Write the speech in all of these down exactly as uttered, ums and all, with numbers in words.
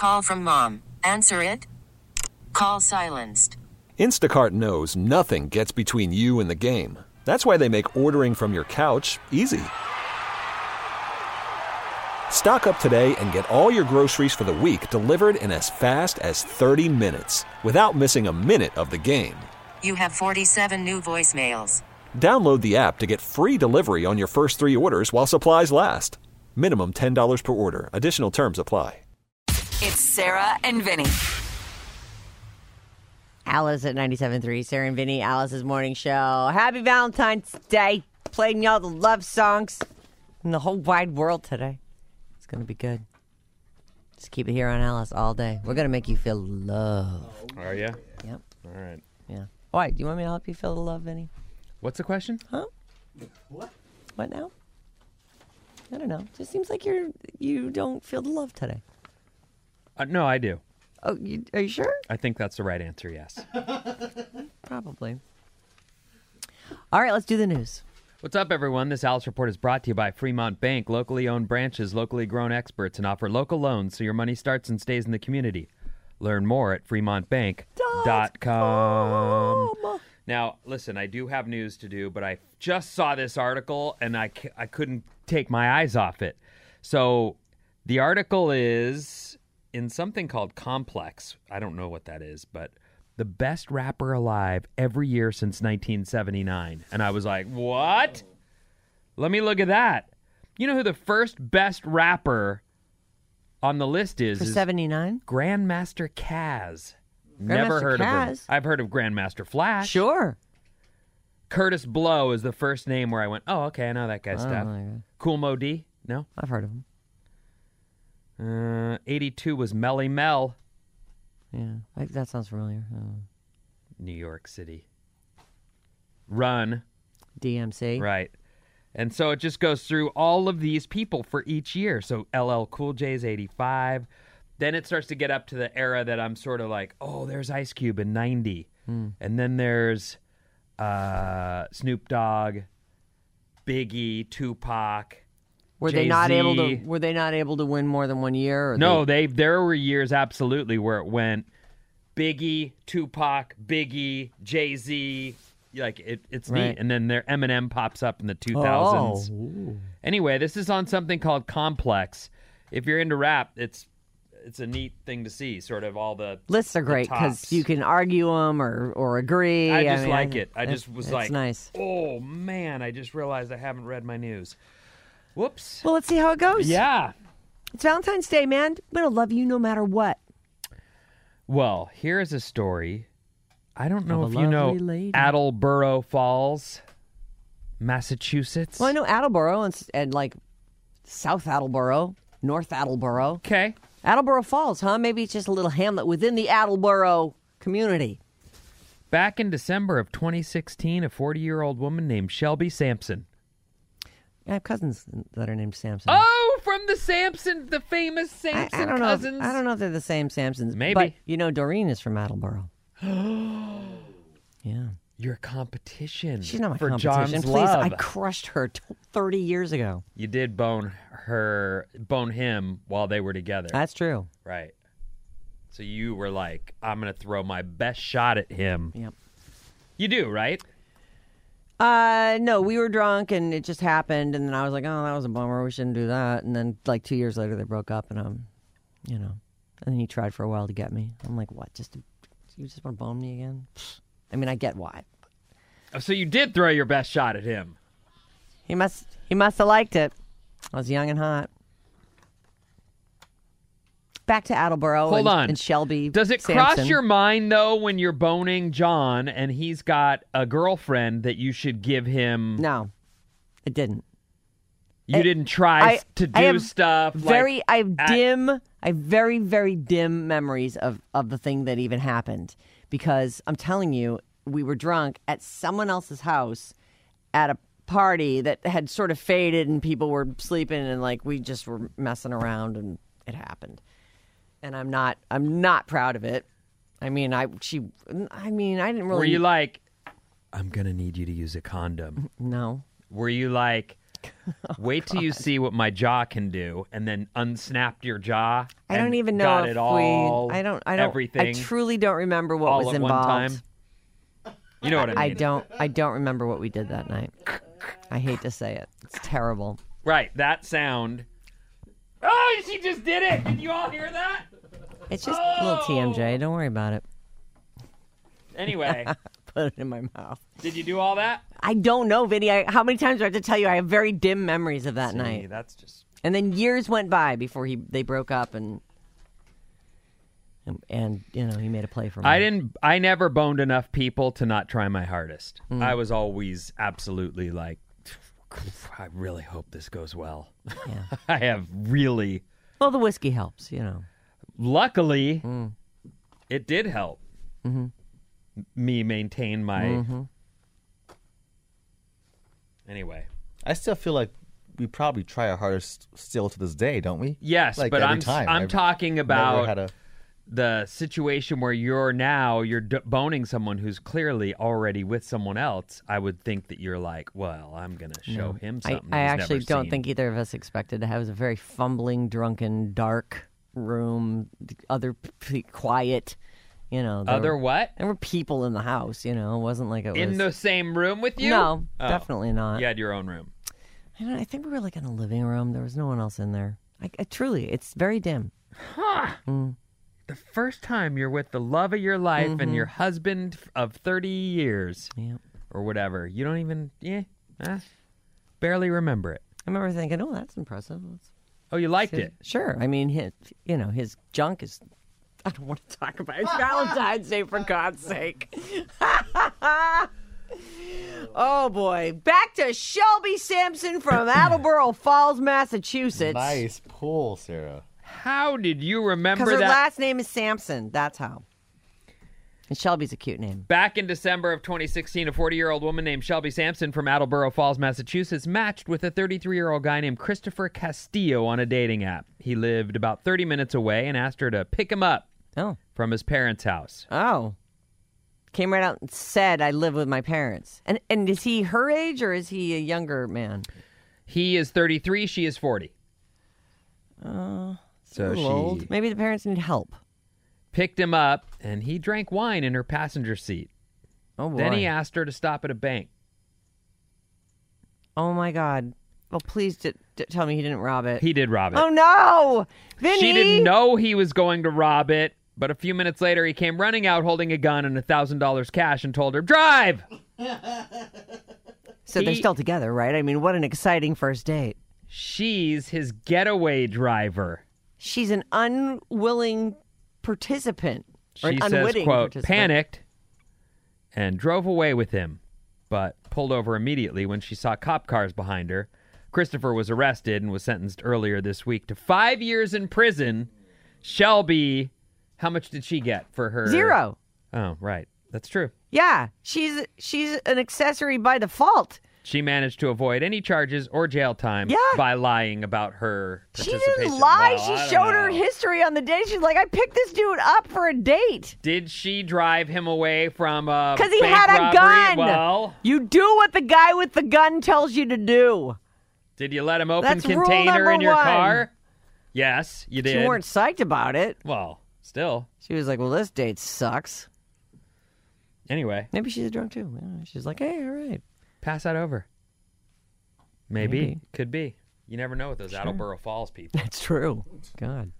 Call from mom. Answer it. Call silenced. Instacart knows nothing gets between you and the game. That's why they make ordering from your couch easy. Stock up today and get all your groceries for the week delivered in as fast as thirty minutes without missing a minute of the game. You have forty-seven new voicemails. Download the app to get free delivery on your first three orders while supplies last. Minimum ten dollars per order. Additional terms apply. It's Sarah and Vinny. Alice at ninety-seven point three, Sarah and Vinny, Alice's morning show. Happy Valentine's Day. Playing y'all the love songs in the whole wide world today. It's going to be good. Just keep it here on Alice all day. We're going to make you feel love. Are you? Yep. All right. Yeah. Why? Do you want me to help you feel the love, Vinny? What's the question? Huh? What? What now? I don't know. Just seems like you're you don't feel the love today. Uh, no, I do. Oh, you, are you sure? I think that's the right answer, yes. Probably. All right, let's do the news. What's up, everyone? This Alice Report is brought to you by Fremont Bank, locally owned branches, locally grown experts, and offer local loans so your money starts and stays in the community. Learn more at fremont bank dot com. Now, listen, I do have news to do, but I just saw this article, and I, c- I couldn't take my eyes off it. So the article is in something called Complex. I don't know what that is, but the best rapper alive every year since nineteen seventy-nine. And I was like, what? Let me look at that. You know who the first best rapper on the list is? For seventy-nine? Grandmaster Caz. Never Grandmaster heard of him. Caz? I've heard of Grandmaster Flash. Sure. Curtis Blow is the first name where I went, oh, okay, I know that guy's Oh, stuff. my God. Cool Mo D? No? I've heard of him. Uh, eighty-two was Melly Mel. Yeah, I, that sounds familiar. Oh. New York City. Run. D M C. Right. And so it just goes through all of these people for each year. So L L Cool J's eighty-five. Then it starts to get up to the era that I'm sort of like, oh, there's Ice Cube in ninety. Hmm. And then there's uh, Snoop Dogg, Biggie, Tupac. Were they Jay-Z. not able to? Were they not able to win more than one year? Or No, they... they there were years absolutely where it went Biggie, Tupac, Biggie, Jay-Z. Like it, it's Right. neat. And then their Eminem pops up in the two thousands. Oh. Ooh. Anyway, this is on something called Complex. If you're into rap, it's it's a neat thing to see. Sort of all the Lists are great because you can argue them or or agree. I just mean, like I, it. I just was it's like, nice. oh man, I just realized I haven't read my news. Whoops. Well, let's see how it goes. Yeah. It's Valentine's Day, man. I'm gonna love you no matter what. Well, here's a story. I don't know Of if a you know lovely lady. Attleboro Falls, Massachusetts. Well, I know Attleboro and, and like South Attleboro, North Attleboro. Okay. Attleboro Falls, huh? Maybe it's just a little hamlet within the Attleboro community. Back in December of twenty sixteen, a forty-year-old woman named Shelby Sampson. I have cousins that are named Samson. Oh, from the Sampson, the famous I, Sampson I don't cousins. know. If, I don't know if they're the same Samsons. Maybe. But you know, Doreen is from Attleboro. Yeah. Your competition. She's not my for competition. John's Please, love. I crushed her t- thirty years ago. You did bone her, bone him while they were together. That's true. Right. So you were like, I'm going to throw my best shot at him. Yep. You do, right? Uh, no, we were drunk and it just happened, and then I was like, "Oh, that was a bummer. We shouldn't do that." And then, like two years later, they broke up, and um, you know, and then he tried for a while to get me. I'm like, "What? Just to, you just want to bone me again?" I mean, I get why. Oh, so you did throw your best shot at him. He must. He must have liked it. I was young and hot. Back to Attleboro. Hold and, on. and Shelby. Does it Sampson. cross your mind, though, when you're boning John and he's got a girlfriend that you should give him... No, it didn't. You I- didn't try I- s- to I do have stuff Very, like... I have at- dim, I have very, very dim memories of, of the thing that even happened. Because I'm telling you, we were drunk at someone else's house at a party that had sort of faded and people were sleeping and like we just were messing around and it happened. And I'm not, I'm not proud of it. I mean, I, she, I mean, I didn't really. Were you like, I'm going to need you to use a condom? No. Were you like, Wait till you see what my jaw can do, and then unsnapped your jaw. I don't and even know got if it all. we. I don't. I don't. Everything. I truly don't remember what all was at involved. one time. You know what I mean? I don't. I don't remember what we did that night. I hate to say it. It's terrible. Right, that sound. Oh, she just did it! Did you all hear that? It's just oh! a little T M J. Don't worry about it. Anyway. Put it in my mouth. Did you do all that? I don't know, Vinny. I, how many times do I have to tell you I have very dim memories of that See, night? That's just... And then years went by before he they broke up and, and, and you know, he made a play for me. I didn't... I never boned enough people to not try my hardest. Mm. I was always absolutely like, I really hope this goes well. Yeah. I have really... Well, the whiskey helps, you know. Luckily, Mm. it did help Mm-hmm. me maintain my... Mm-hmm. Anyway. I still feel like we probably try our hardest still to this day, don't we? Yes, like but every I'm time. I'm I've talking never about had a- the situation where you're now you're d- boning someone who's clearly already with someone else. I would think that you're like, well, I'm gonna show him I, something. I he's actually never don't seen. think either of us expected to have a very fumbling, drunken, dark room, other p- quiet, you know. There Other were, what? There were people in the house, you know. It wasn't like it was... In the same room with you? No, Oh. definitely not. You had your own room. I, don't know, I think we were like in a living room. There was no one else in there. I, I truly, it's very dim. Huh. Mm. The first time you're with the love of your life Mm-hmm. and your husband of thirty years Yeah. or whatever, you don't even, yeah, eh, barely remember it. I remember thinking, oh, that's impressive. That's, Oh, you liked it? Sure. I mean, his, you know, his junk is... I don't want to talk about it. It's Valentine's Day, for God's sake. Oh, boy. Back to Shelby Sampson from Attleboro Falls, Massachusetts. Nice pull, Sarah. How did you remember Because her that? last name is Sampson. That's how. And Shelby's a cute name. Back in December of twenty sixteen, a forty-year-old woman named Shelby Sampson from Attleboro Falls, Massachusetts, matched with a thirty-three-year-old guy named Christopher Castillo on a dating app. He lived about thirty minutes away and asked her to pick him up Oh. from his parents' house. Oh. Came right out and said, I live with my parents. And and is he her age or is he a younger man? He is thirty-three, she is forty. Uh, So a little she old. Maybe the parents need help. picked him up, and he drank wine in her passenger seat. Oh, boy. Then he asked her to stop at a bank. Oh, my God. Well, please d- d- tell me he didn't rob it. He did rob it. Oh, no! Vinny! She didn't know he was going to rob it, but a few minutes later, he came running out holding a gun and one thousand dollars cash and told her, drive! So they're He- still together, right? I mean, what an exciting first date. She's his getaway driver. She's an unwilling participant. Or She an says, unwitting quote, participant. panicked and drove away with him, but pulled over immediately when she saw cop cars behind her. Christopher was arrested and was sentenced earlier this week to five years in prison. Shelby, how much did she get for her? Zero. Oh, right. That's true. Yeah, she's she's an accessory by default. She managed to avoid any charges or jail time Yeah. by lying about her She participation. didn't lie. Well, I she don't showed her know. history on the date. She's like, I picked this dude up for a date. Did she drive him away from a Because he bank had a robbery? gun. Well, You do what the guy with the gun tells you to do. did you let him open That's rule container number in your one. car? Yes, you did. She weren't psyched about it. Well, still. She was like, well, this date sucks. Anyway, Maybe she's drunk too. Yeah, she's like, hey, all right. pass that over. Maybe. Maybe. Could be. You never know with those Attleboro Falls people. That's true. God.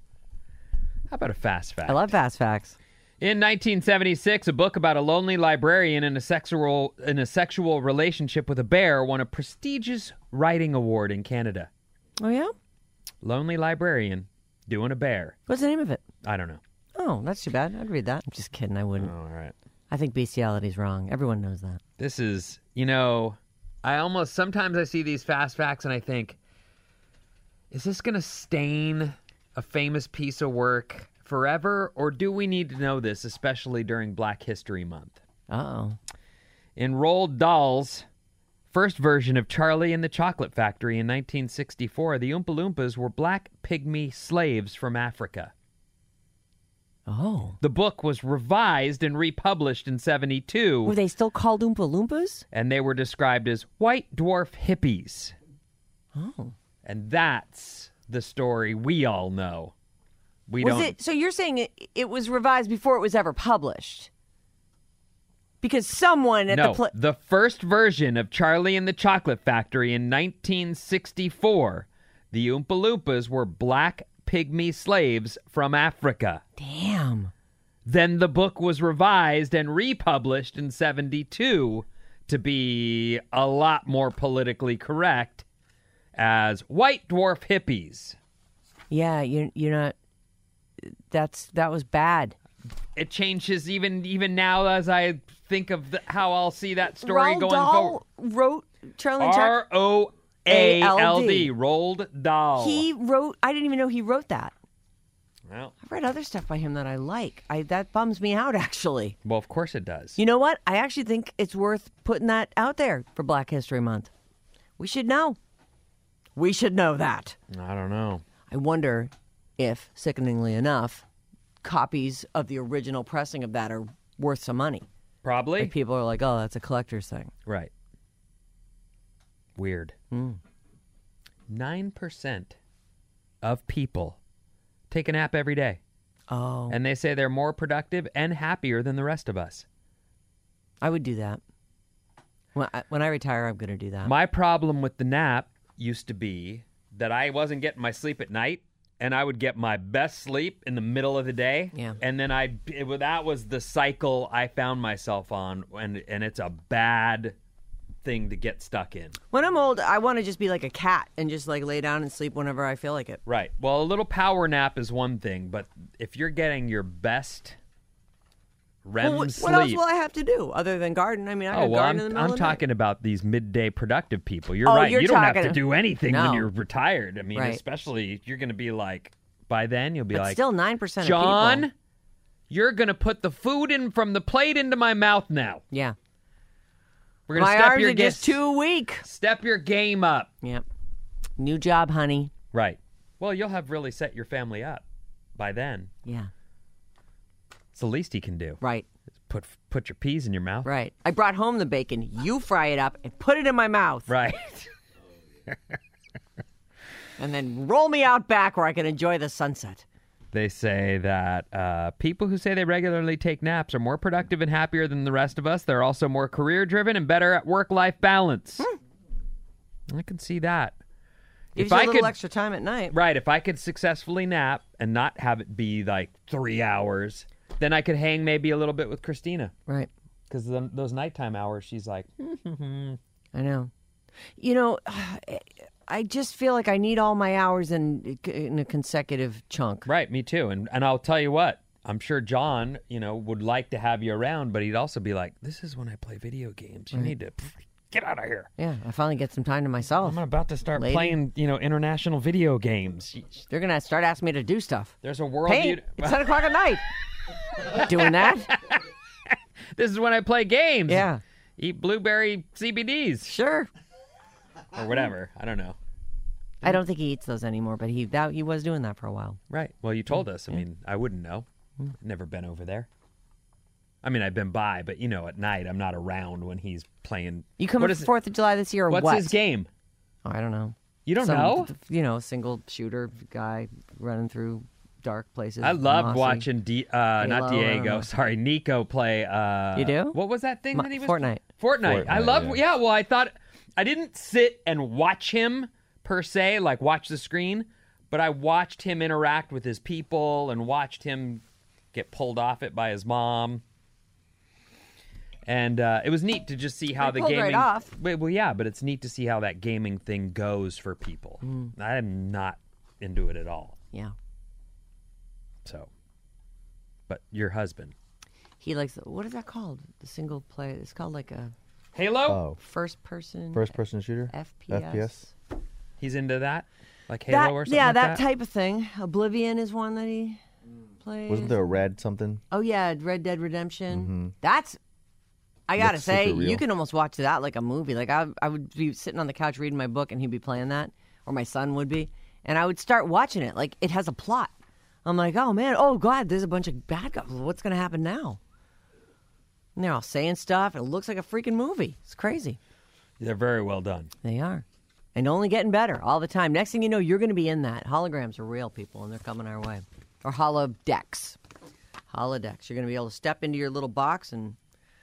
How about a fast fact? I love fast facts. In nineteen seventy-six, a book about a lonely librarian in a sexual in a sexual relationship with a bear won a prestigious writing award in Canada. Oh, yeah? Lonely librarian doing a bear. What's the name of it? I don't know. Oh, that's too bad. I'd read that. I'm just kidding. I wouldn't. All right. I think bestiality's wrong. Everyone knows that. This is, you know, I almost sometimes I see these fast facts and I think, is this going to stain a famous piece of work forever, or do we need to know this, especially during Black History Month? Uh-oh. In Roald Dahl's first version of Charlie and the Chocolate Factory in nineteen sixty-four, the Oompa Loompas were black pygmy slaves from Africa. Oh. The book was revised and republished in seventy-two, Were they still called Oompa Loompas? and they were described as white dwarf hippies. Oh. And that's the story we all know. We Was don't. it? So you're saying it, it was revised before it was ever published? Because someone at no, the pla- the first version of Charlie and the Chocolate Factory in nineteen sixty-four, the Oompa Loompas were black pygmy slaves from Africa. Damn. Then the book was revised and republished in seventy-two to be a lot more politically correct as white dwarf hippies. Yeah, you you're not. That's that was bad. It changes even even now as I think of the, how I'll see that story Roald going Dahl forward. wrote Charlie and Chuck. R O A L D, A L D. Roald Dahl. He wrote. I didn't even know he wrote that. Well, I've read other stuff by him that I like. I that bums me out actually. well, of course it does. You know what? I actually think it's worth putting that out there for Black History Month. We should know. We should know that. I don't know. I wonder if, sickeningly enough, copies of the original pressing of that are worth some money. Probably. Like people are like, oh, that's a collector's thing. Right. Weird. Mm. Nine percent of people take a nap every day. Oh. And they say they're more productive and happier than the rest of us. I would do that. When I, when I retire, I'm going to do that. My problem with the nap used to be that I wasn't getting my sleep at night, and I would get my best sleep in the middle of the day. Yeah. And then I, it, that was the cycle I found myself on, and and it's a bad thing to get stuck in. When I'm old, I want to just be like a cat and just like lay down and sleep whenever I feel like it. Right. Well, a little power nap is one thing, but if you're getting your best R E M Well, what, sleep. what else will I have to do other than garden? I mean, I got Oh, well, garden I'm, in the middle I'm of the night. talking about these midday productive people. You're Oh, right. you're you don't have talking- to do anything when No. you're retired. I mean, Right. especially you're going to be like, by then you'll be But like, still, nine percent of John, people. you're going to put the food in from the plate into my mouth now. Yeah. We're going to My step arms your are ga- just too weak. Step your game up. Yep. New job, honey. Right. Well, you'll have really set your family up by then. Yeah. It's the least he can do. Right. Put put your peas in your mouth. Right. I brought home the bacon. You fry it up and put it in my mouth. Right. And then roll me out back where I can enjoy the sunset. They say that uh, people who say they regularly take naps are more productive and happier than the rest of us. They're also more career-driven and better at work-life balance. I can see that. Gives if you a I little could, extra time at night. right, if I could successfully nap and not have it be like three hours, then I could hang maybe a little bit with Christina. Right. Because those nighttime hours, she's like, I know. You know, I just feel like I need all my hours in in a consecutive chunk. right, me too. And and I'll tell you what, I'm sure John, you know, would like to have you around, but he'd also be like, this is when I play video games. You need to pff, get out of here. Yeah, I finally get some time to myself. I'm about to start Lady. playing, you know, international video games. They're going to start asking me to do stuff. There's a world. Hey, you- it's ten o'clock at night. Doing that? this is when I play games. Yeah. Eat blueberry C B Ds Sure. or whatever. I don't know. I don't think he eats those anymore, but he that he was doing that for a while. Right. Well, you told us. I mean, I wouldn't know. Never been over there. I mean, I've been by, but you know, at night I'm not around when he's playing. You coming What for is it- Fourth of July this year or What's what? his game? Oh, I don't know. You don't Some, know? You know, single shooter guy running through dark places. I love mossy. watching Di- uh, Halo, not I don't Diego. know. Sorry, Nico play. Uh, You do? What was that thing Ma- that he was? Fortnite. Fortnite. I Fortnite, love. yeah. Yeah. Well, I thought I didn't sit and watch him per se, like watch the screen, but I watched him interact with his people and watched him get pulled off it by his mom. And uh, it was neat to just see how He the pulled right gaming. off. Wait, well, yeah, but it's neat to see how that gaming thing goes for people. Mm. I'm not into it at all. Yeah. So, but your husband, He likes, what is that called? The single play. It's called like a Halo. Oh, first person. first person shooter? F P S. F P S? He's into that, like Halo That, or something. yeah, like that, type of thing. Oblivion is one that he plays. Wasn't there a red something? Oh yeah, Red Dead Redemption. That's. I gotta Looks say, super real. you can almost watch that like a movie. Like I, I would be sitting on the couch reading my book, and he'd be playing that, or my son would be, and I would start watching it. Like it has a plot. I'm like, oh man, oh god, there's a bunch of bad guys. What's gonna happen now? And they're all saying stuff. And it looks like a freaking movie. It's crazy. They're very well done. They are. and only getting better all the time. Next thing you know, you're going to be in that. Holograms are real, people, and they're coming our way. Or holodecks. Holodecks. You're going to be able to step into your little box and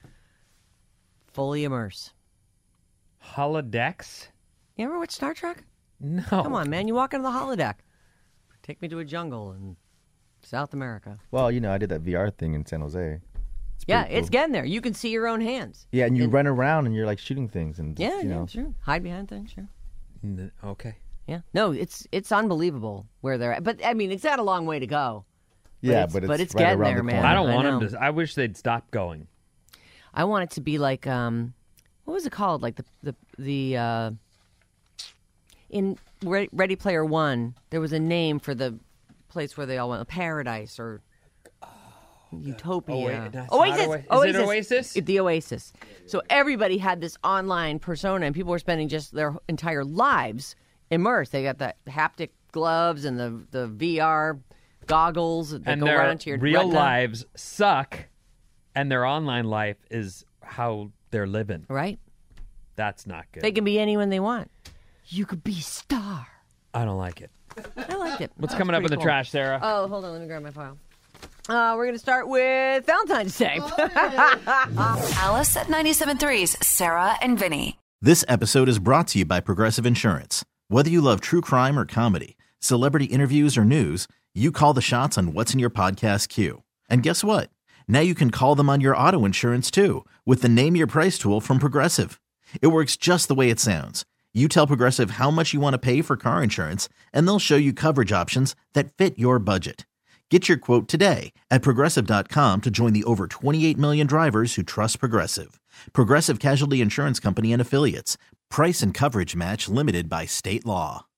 fully immerse. Holodecks? You ever watch Star Trek? No. Come on, man. You walk into the holodeck. Take me to a jungle in South America. Well, you know, I did that V R thing in San Jose. It's Yeah, pretty it's cool. getting there. You can see your own hands. Yeah, and you And- run around and you're like shooting things and Yeah, you yeah, know. sure. Hide behind things, sure. N- Okay. Yeah. No, it's it's unbelievable where they're at. But, I mean, it's got a long way to go. Yeah, it's- but it's, but it's right getting around there, the man. corner. I don't I want know. them to. I wish they'd stop going. I want it to be like, um, what was it called? Like the, the, the uh, in Re- Ready Player One, there was a name for the place where they all went, Paradise or Utopia. Oh, wait, that's Oasis. not Oa- is it Oasis. Oasis? The Oasis. So everybody had this online persona, and people were spending just their entire lives immersed. They got the haptic gloves and the, the V R goggles that And go their right into your real retina. lives suck, and their online life is how they're living. Right? That's not good. They can be anyone they want. You could be a star. I don't like it. I liked it. What's That coming was up in pretty the cool. trash, Sarah? Oh, hold on. Let me grab my file. Uh, we're going to start with Valentine's Day. Alice at ninety-seven point three's Sarah and Vinny. This episode is brought to you by Progressive Insurance. Whether you love true crime or comedy, celebrity interviews or news, you call the shots on what's in your podcast queue. And guess what? Now you can call them on your auto insurance too with the Name Your Price tool from Progressive. It works just the way it sounds. You tell Progressive how much you want to pay for car insurance, and they'll show you coverage options that fit your budget. Get your quote today at Progressive dot com to join the over twenty-eight million drivers who trust Progressive. Progressive Casualty Insurance Company and Affiliates. Price and coverage match limited by state law.